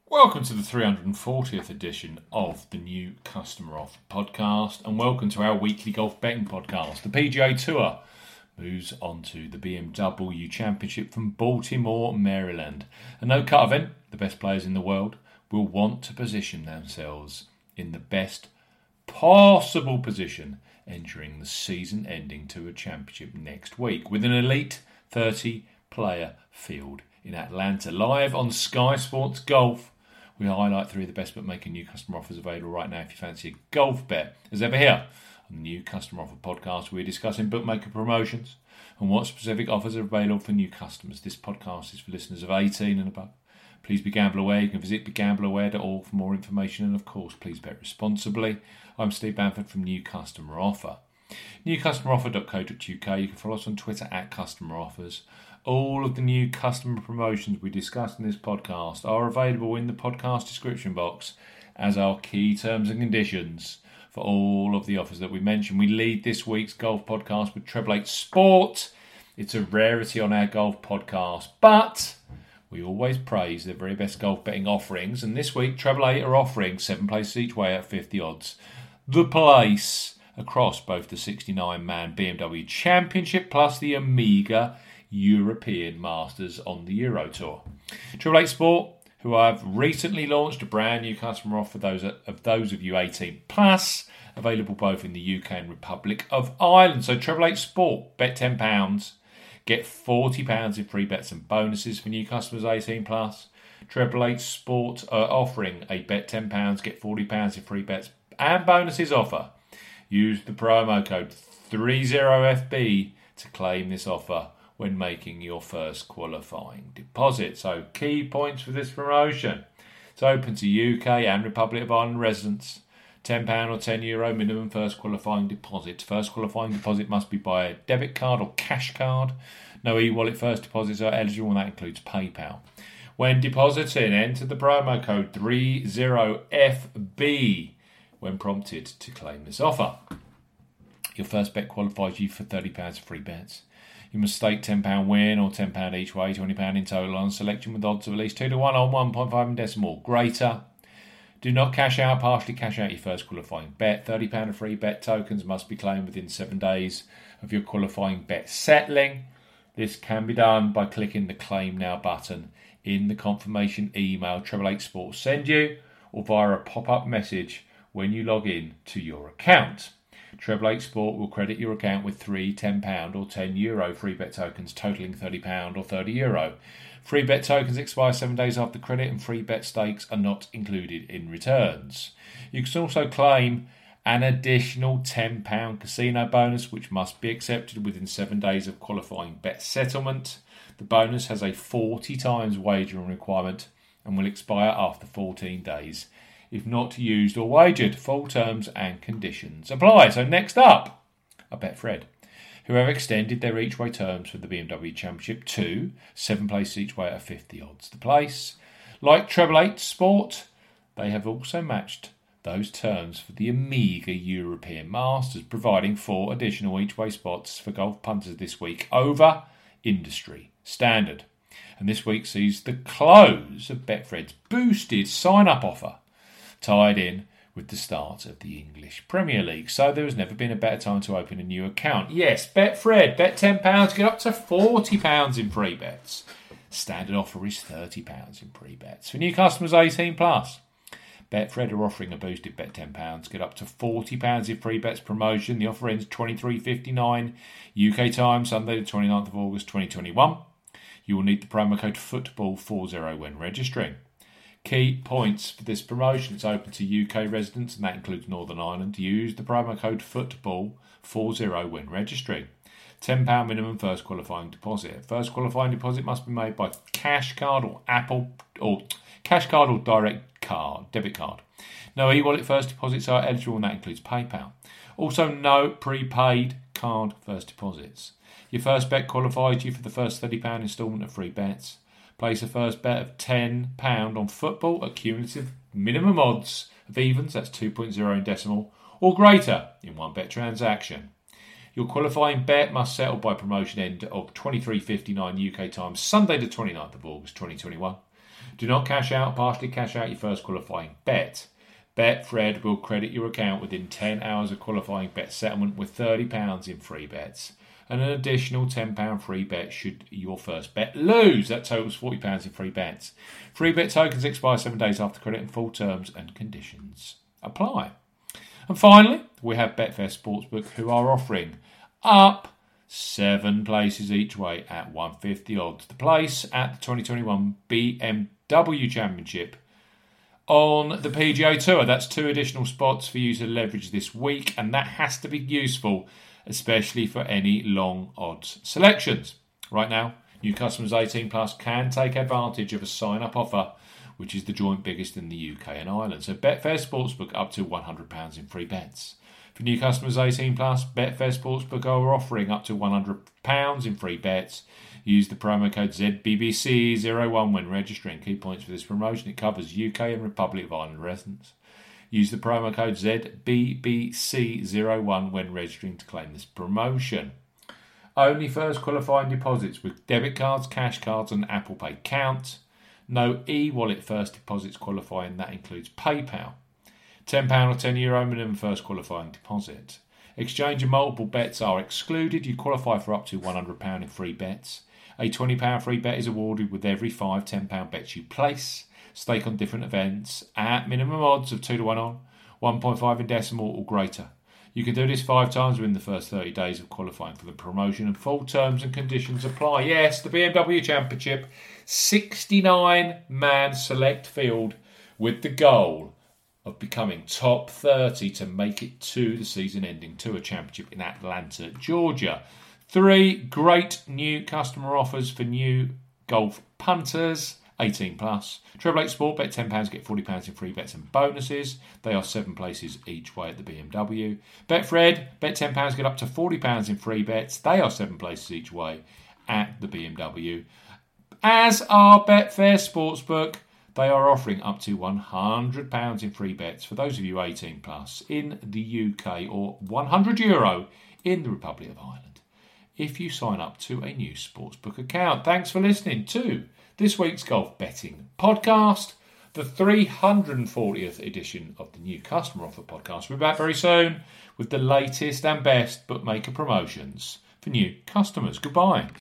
Welcome to the 340th edition of the New Customer Offer podcast, and welcome to our weekly golf betting podcast. The PGA Tour moves on to the BMW Championship from Baltimore, Maryland. A no-cut event. The best players in the world will want to position themselves in the best possible position entering the season-ending Tour Championship next week with an elite 30-player field in Atlanta. Live on Sky Sports Golf, we highlight three of the best bookmaker new customer offers available right now if you fancy a golf bet. As ever here on the New Customer Offer podcast, we're discussing bookmaker promotions and what specific offers are available for new customers. This podcast is for listeners of 18 and above. Please be gamble aware. You can visit begambleaware.org for more information, and of course, please bet responsibly. I'm Steve Bamford from New Customer Offer. newcustomeroffer.co.uk. You can follow us on Twitter at Customer Offers. All of the new customer promotions we discussed in this podcast are available in the podcast description box as our key terms and conditions for all of the offers that we mentioned. We lead this week's golf podcast with Treble 8 Sport. It's a rarity on our golf podcast, but we always praise the very best golf betting offerings, and this week Treble 8 are offering 7 places each way at 50 odds. The place across both the 69-man BMW Championship plus the Amiga European Masters on the Euro Tour. Treble 8 Sport, who have recently launched a brand new customer offer for those of you 18 plus, available both in the UK and Republic of Ireland. So Treble 8 Sport, bet £10, get £40 in free bets and bonuses for new customers 18 plus. Treble 8 Sport are offering a bet £10, get £40 in free bets and bonuses offer. Use the promo code 30FB to claim this offer when making your first qualifying deposit. So key points for this promotion. It's open to UK and Republic of Ireland residents. £10 or €10 minimum first qualifying deposit. First qualifying deposit must be by a debit card or cash card. No e-wallet first deposits are eligible, and that includes PayPal. When depositing, enter the promo code 30FB when prompted to claim this offer. Your first bet qualifies you for £30 free bets. You must stake £10 win or £10 each way, £20 in total on selection with odds of at least 2 to 1 on 1.5 in decimal greater. Do not cash out, partially cash out your first qualifying bet. £30 of free bet tokens must be claimed within 7 days of your qualifying bet settling. This can be done by clicking the Claim Now button in the confirmation email Treble 8 Sports send you, or via a pop-up message when you log in to your account. Treble 8 Sport will credit your account with 3 £10 or €10 free bet tokens totaling £30 or €30. Free bet tokens expire 7 days after credit, and free bet stakes are not included in returns. You can also claim an additional £10 casino bonus, which must be accepted within 7 days of qualifying bet settlement. The bonus has a 40 times wagering requirement and will expire after 14 days. If not used or wagered, full terms and conditions apply. So next up, are Betfred, who have extended their each way terms for the BMW Championship to 7 places each way at 50 odds the place. Like Treble 8 Sport, they have also matched those terms for the Amiga European Masters, providing 4 additional each way spots for golf punters this week over industry standard. And this week sees the close of Betfred's boosted sign-up offer, tied in with the start of the English Premier League. So there has never been a better time to open a new account. Yes, Betfred, bet £10, get up to £40 in free bets. Standard offer is £30 in free bets. For new customers 18 plus, Betfred are offering a boosted bet £10, get up to £40 in free bets promotion. The offer ends 23:59 UK time, Sunday the 29th of August 2021. You will need the promo code FOOTBALL40 when registering. Key points for this promotion: it's open to UK residents, and that includes Northern Ireland. Use the promo code FOOTBALL40 when registering. £10 minimum first qualifying deposit. First qualifying deposit must be made by cash card or direct card, debit card. No e-wallet first deposits are eligible, and that includes PayPal. Also, no prepaid card first deposits. Your first bet qualifies you for the first £30 instalment of free bets. Place a first bet of £10 on football at cumulative minimum odds of evens, that's 2.0 in decimal, or greater in one bet transaction. Your qualifying bet must settle by promotion end of 23:59 UK time, Sunday the 29th of August 2021. Do not cash out, partially cash out your first qualifying bet. Betfred will credit your account within 10 hours of qualifying bet settlement with £30 in free bets and an additional £10 free bet should your first bet lose. That totals £40 in free bets. Free bet tokens expire 7 days after credit and full terms and conditions apply. And finally, we have Betfair Sportsbook, who are offering up 7 places each way at 150 odds. The place at the 2021 BMW Championship on the PGA Tour. That's 2 additional spots for you to leverage this week, and that has to be useful, especially for any long odds selections. Right now, new customers 18 plus can take advantage of a sign-up offer, which is the joint biggest in the UK and Ireland. So Betfair Sportsbook up to £100 in free bets. For new customers 18 plus, Betfair Sportsbook are offering up to £100 in free bets. Use the promo code ZBBC01 when registering. Key points for this promotion: it covers UK and Republic of Ireland residents. Use the promo code ZBBC01 when registering to claim this promotion. Only first qualifying deposits with debit cards, cash cards and Apple Pay count. No e-wallet first deposits qualifying. That includes PayPal. £10 or €10 minimum first qualifying deposit. Exchange and multiple bets are excluded. You qualify for up to £100 in free bets. A £20 free bet is awarded with every 5 £10 bets you place. Stake on different events at minimum odds of 2 to 1 on, 1.5 in decimal or greater. You can do this 5 times within the first 30 days of qualifying for the promotion, and full terms and conditions apply. Yes, the BMW Championship, 69-man select field with the goal of becoming top 30 to make it to the season-ending Tour Championship in Atlanta, Georgia. 3 great new customer offers for new golf punters, 18 plus. Treble 8 Sport, bet £10, get £40 in free bets and bonuses. They are 7 places each way at the BMW. Betfred, bet £10, get up to £40 in free bets. They are 7 places each way at the BMW. As are Betfair Sportsbook. They are offering up to £100 in free bets for those of you 18 plus in the UK or €100 in the Republic of Ireland if you sign up to a new sportsbook account. Thanks for listening to this week's Golf Betting Podcast, the 340th edition of the New Customer Offer Podcast. We'll be back very soon with the latest and best bookmaker promotions for new customers. Goodbye.